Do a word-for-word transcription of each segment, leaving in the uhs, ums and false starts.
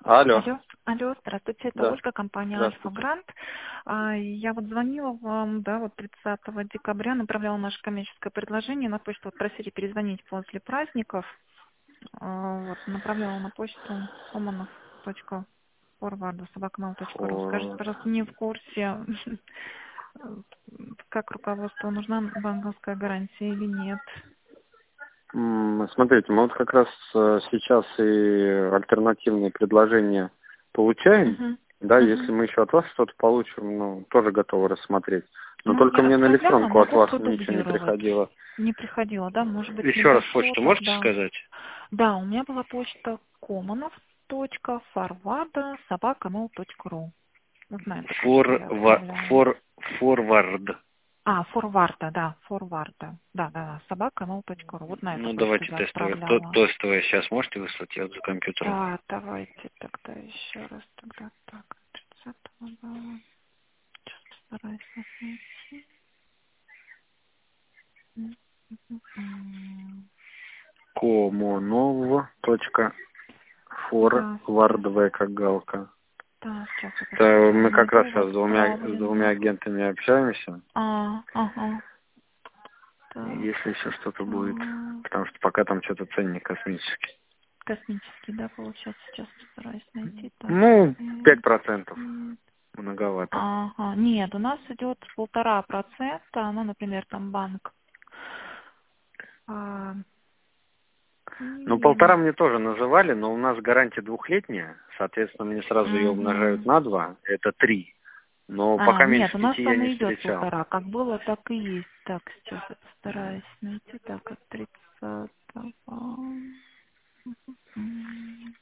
Алло. Алло, алло, здравствуйте, это Да. Ольга, компания Альфа Здравствуйте. Грант. А, Я вот звонила вам, да, вот тридцатого декабря, направляла наше коммерческое предложение на почту, вот просили перезвонить после праздников. А, Вот, направляла на почту команов точка форвард собака мэл точка ру. Скажите, Фор- пожалуйста, не в курсе, как руководству нужна банковская гарантия или нет? М, Смотрите, мы вот как раз э, сейчас и альтернативные предложения получаем. Угу, Да, если угу. мы еще от вас что-то получим, ну, тоже готовы рассмотреть. Но Ну, только я мне на отправляла, электронку от могу вас ничего не продублировать. приходило. Не приходило, да? Может быть, не Еще раз дошло почту можете тогда. сказать? Да, у меня была почта команов.форварда собака мэл точка ру. Узнай только, что Фор, я ва- отправляла. фор, форвард. А, форварда, да, форварда. Да, да, да, собака мэл точка ру. Вот на эту Ну, почту давайте я тестовое. То- отправляла. Тестовое сейчас можете выслать? Я вот за компьютером. Да, давайте тогда еще раз тогда так. тридцатого было. Сейчас постараюсь вас найти. М, м, м. Комонов. Да, сейчас. Форвардовая как галка. Да, сейчас я Это посмотрю. мы как раз Могу сейчас вас с двумя, с двумя справленно. агентами общаемся. А, ага. Так. Если еще что-то будет. а, Потому что пока там что-то ценник космический. Космический, да, получается, сейчас постараюсь найти. Так. Ну, э, пять процентов. э, Многовато. Ага. Нет, у нас идет полтора процента. Ну, например, там банк. А, Ну, Киви. полтора мне тоже называли, но у нас гарантия двухлетняя. Соответственно, мне сразу ее умножают Мгм. на два. Это три. Но А, пока нет, меньше у нас пяти я там не и идет встречал. полтора. Как было, так и есть. Так, сейчас я постараюсь найти. Так, от тридцатого. М.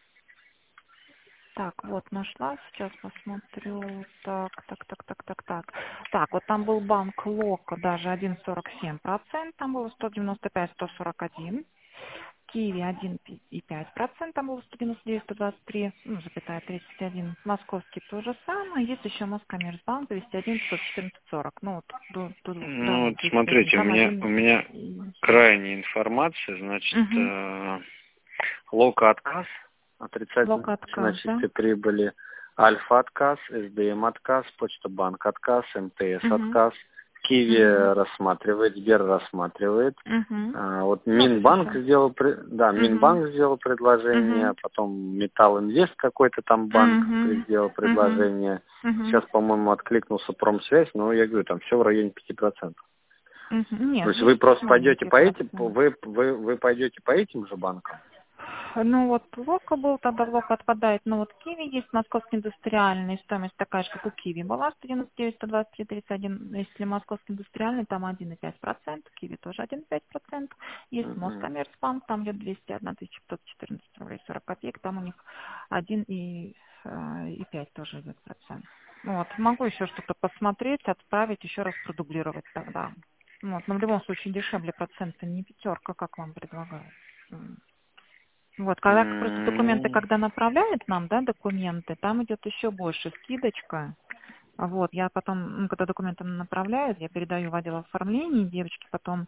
Так, вот нашла, сейчас посмотрю. Так, так, так, так, так, так. Так, вот там был банк Лока, даже один целых сорок семь процентов, там было сто девяносто пять сто сорок один. Киви один и пять процентов, там было сто девяносто девять сто двадцать три, ну, запятая тридцать один. Московский то же самое. Есть еще Москоммерцбанк двести один сто четырнадцать сорок. Ну, вот тут, тут, да, Ну, вот вот двести один, смотрите, у там меня, у один. меня крайняя информация, значит, Угу. э, Лока отказ, отрицательно Лок отказ, да? значительной прибыли, Альфа отказ, СДМ отказ, Почта Банк отказ, МТС Угу. отказ, Киви Угу. рассматривает, Сбер рассматривает. Угу. А, Вот Ну, Минбанк слушай. сделал, пре- да, Угу. Минбанк сделал предложение, Угу. потом Металл Инвест какой-то там банк Угу. сделал Угу. предложение. Угу. Сейчас, по-моему, откликнулся Промсвязь, но я говорю, там все в районе пяти процентов. Угу. То Нет, есть вы здесь просто чуть пойдете маленький по этим, процент. вы, вы, вы пойдете по этим же банкам? Ну вот Лока был, тогда Лока отпадает. Но вот Киви есть, московский индустриальный, стоимость такая же, как у Киви была, сто девяносто девять сто двадцать три тридцать один. Если московский индустриальный, там один и пять процентов, Киви тоже один и пять процентов. Есть Мгм. Москоммерцбанк, там идет двести одна тысяча пятьсот четырнадцать рублей сорок копеек, там у них один и пять тоже идет процент. Ну вот, могу еще что-то посмотреть, отправить, еще раз продублировать тогда. Ну вот, но в любом случае дешевле процента, не пятерка, как вам предлагают. М. Вот, когда просто документы, М, когда направляют нам, да, документы, там идет еще больше скидочка. А Вот, я потом, ну, когда документы направляют, я передаю в отдел оформления, девочки потом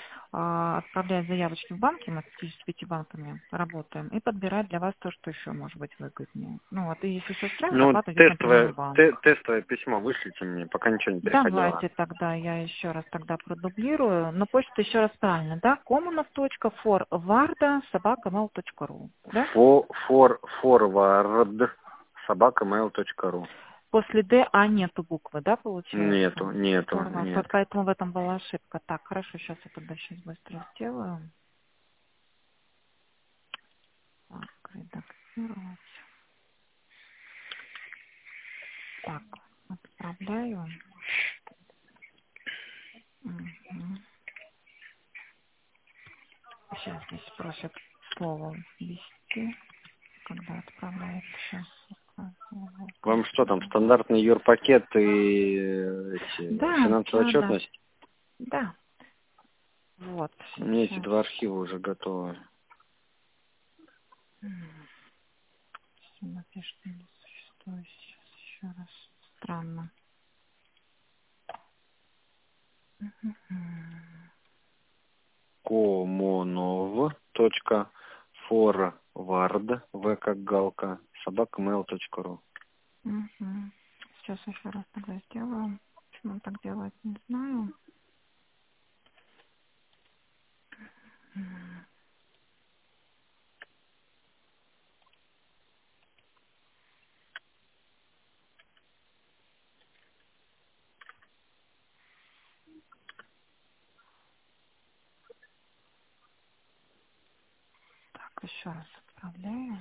а, отправляют заявочки в банки, мы с пятьюдесятью пятью банками работаем, и подбирают для вас то, что еще может быть выгоднее. Ну вот, и если все устраивает, Ну, оплата идет напрямую тестовое, в банк. те- тестовое письмо вышлите мне, пока ничего не приходило. Давайте тогда я еще раз тогда продублирую. Но почта еще раз правильно, да? комонов.форварда собака мэл точка ру, да? Фо, фор, форвард собака mail точка ру. После Д А нету буквы, да, получается? Нету, нету, Форвард. Вот нет. поэтому в этом была ошибка. Так, хорошо, сейчас я тогда сейчас быстро сделаю. Так, редактировать. Так, отправляю. Мгм. Сейчас здесь просят слово ввести, когда отправляют. Сейчас. Вам что там, стандартный юрпакет и э, эти, Да, финансовая да, да, отчетность? да. Вот, У меня эти сейчас. два архива уже готовы. М, Напишет, не существует. Сейчас еще раз. Странно. Мгм. комонов точка forward, в как галка, собака mail точка ру. Угу. Сейчас еще раз тогда сделаю. Почему он так делает, не знаю. Так, еще раз отправляю.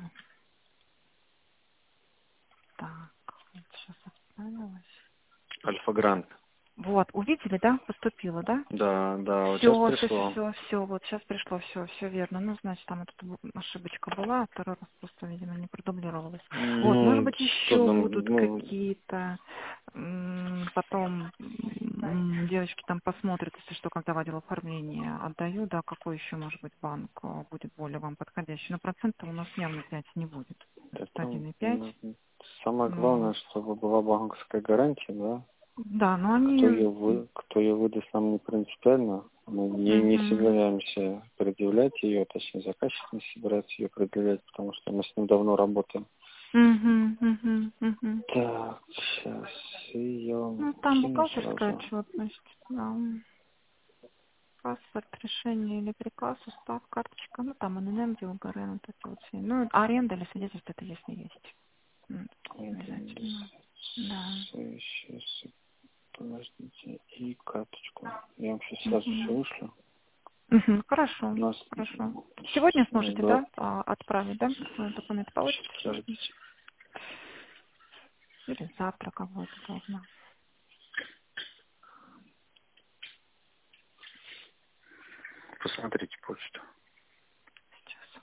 Так, вот сейчас отправилась. Альфа-Грант. Вот, увидели, да? Поступило, да? Да, да, вот сейчас Все, все, пришло. все, все, вот сейчас пришло, все, все верно. Ну, значит, там эта ошибочка была, а второй раз просто, видимо, не продублировалась. Вот, может Ну, быть, что еще там, будут ну, какие-то, м, потом м, девочки там посмотрят, если что, когда в отдел оформления отдаю, да, какой еще, может быть, банк а, будет более вам подходящий. Но процента у нас явно пять не будет. это, один и пять. ну, самое Ну, главное, чтобы была банковская гарантия, да. да, но Кто они... ее, вы, кто ее выдаст, нам не принципиально. Мы не, не Мгм. собираемся предъявлять ее, точнее, заказчик не собирается ее предъявлять, потому что мы с ним давно работаем. Мгм, мгм, мгм. Так, сейчас ее Ну, там кину бухгалтерская сразу. отчетность, да. Паспорт, решение или приказ, устав, карточка, ну, там эн эн эм, ДЛГРН, вот эти вот все. Ну, аренда или свидетельство, это если есть. М, Обязательно. Да. Сейчас, подождите, и карточку. Я вам сейчас сразу все Мгм. вышлю. Мгм, У хорошо, нас хорошо. Сегодня сможете, да, да, а, отправить, да? Вы документы получите сегодня? подождите. Или завтра, кого это удобно. Посмотрите почту. Сейчас.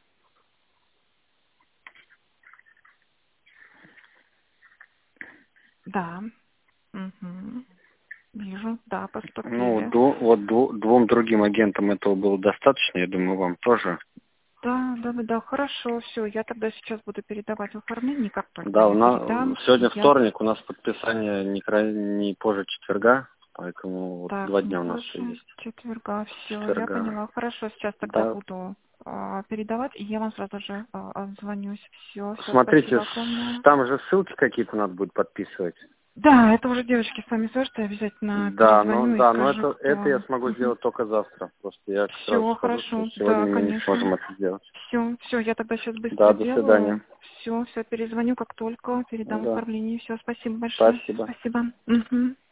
Да. Угу. Вижу, да, Ну, поступили. ду- вот ду- двум другим агентам этого было достаточно, я думаю, вам тоже. Да, да, да, да, хорошо, все. Я тогда сейчас буду передавать в оформлении, как только Да, у я нас передам, сегодня я вторник, у нас подписание не, кра- не позже четверга, поэтому вот так, два не дня у нас еще позже есть. четверга, С все, я четверга. поняла. Хорошо, сейчас тогда Да. буду а, передавать, и я вам сразу же а, отзвонюсь. Все, все, Смотрите, спасибо с- огромное. там же ссылки какие-то надо будет подписывать. Да, это уже девочки с вами свяжутся, я обязательно Да, ну перезвоню и да, но скажу, это, это кто. я смогу сделать только завтра. Просто я сразу Все, скажу, что хорошо, сегодня да, мы не конечно. сможем это сделать. Все, все, я тогда сейчас Да, быстро до свидания. делаю. Все, все, перезвоню, как только передам Да, оформление. Все, спасибо большое. спасибо. Спасибо. Мгм.